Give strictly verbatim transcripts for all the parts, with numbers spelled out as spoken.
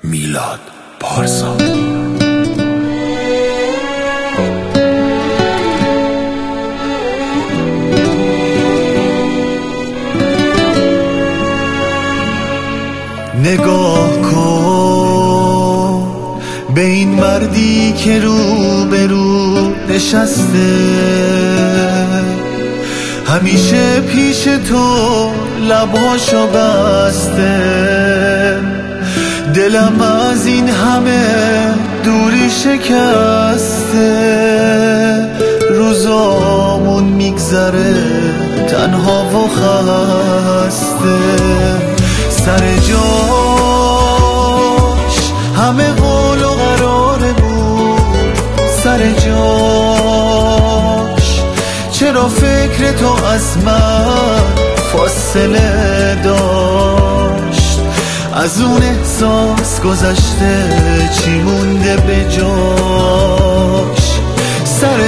میلاد پارسا. نگاه کن به این مردی که رو به رو نشسته، همیشه پیش تو لباشو بسته. دلم از این همه دوری شکسته، روزامون میگذره تنها و خسته. سر جاش همه قول و قراره بود، سر جاش چرا فکر تو از من فاصله داشت؟ از اون احساس گذشته چی مونده به جاش؟ سر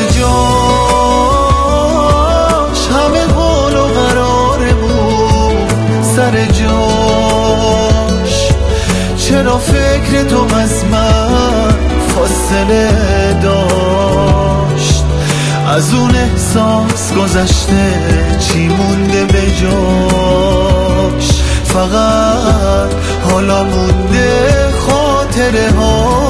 جاش همه قول و قراره بود، سر جاش چرا فکر تو از من فاصله داشت؟ از اون احساس گذشته چی مونده به جاش؟ فقط حالا مونده خاطره ها.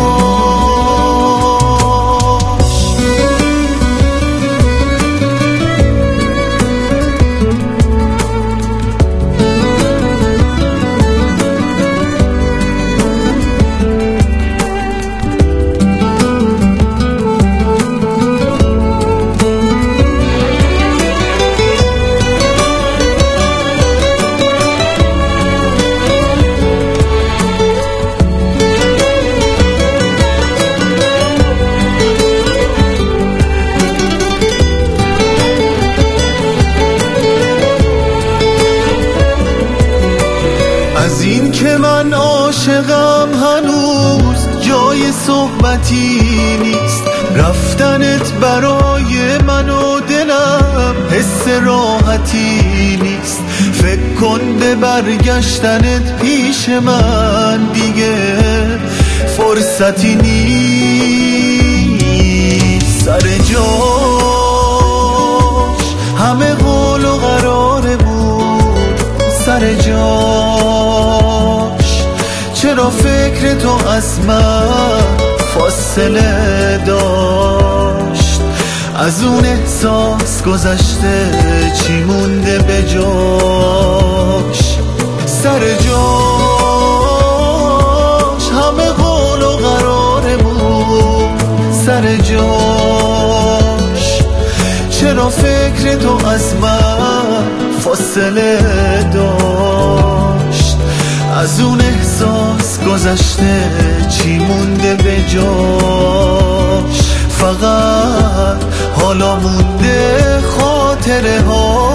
از این که من عاشقم هنوز جای صحبتی نیست، رفتنت برای من و دلم حس راحتی نیست. فکر کن به برگشتنت پیش من دیگه فرصتی نیست. سر جاش همه قول و قراره بود، سر جاش چرا فکر تو از من فاصله داشت؟ از اون احساس گذشته چی مونده به جاش؟ سر جاش همه قول و قراره بود، سر جاش چرا فکر تو از من فاصله داشت؟ از اون احساس گذشته چی مونده به جاش؟ فقط حالا مونده خاطره ها.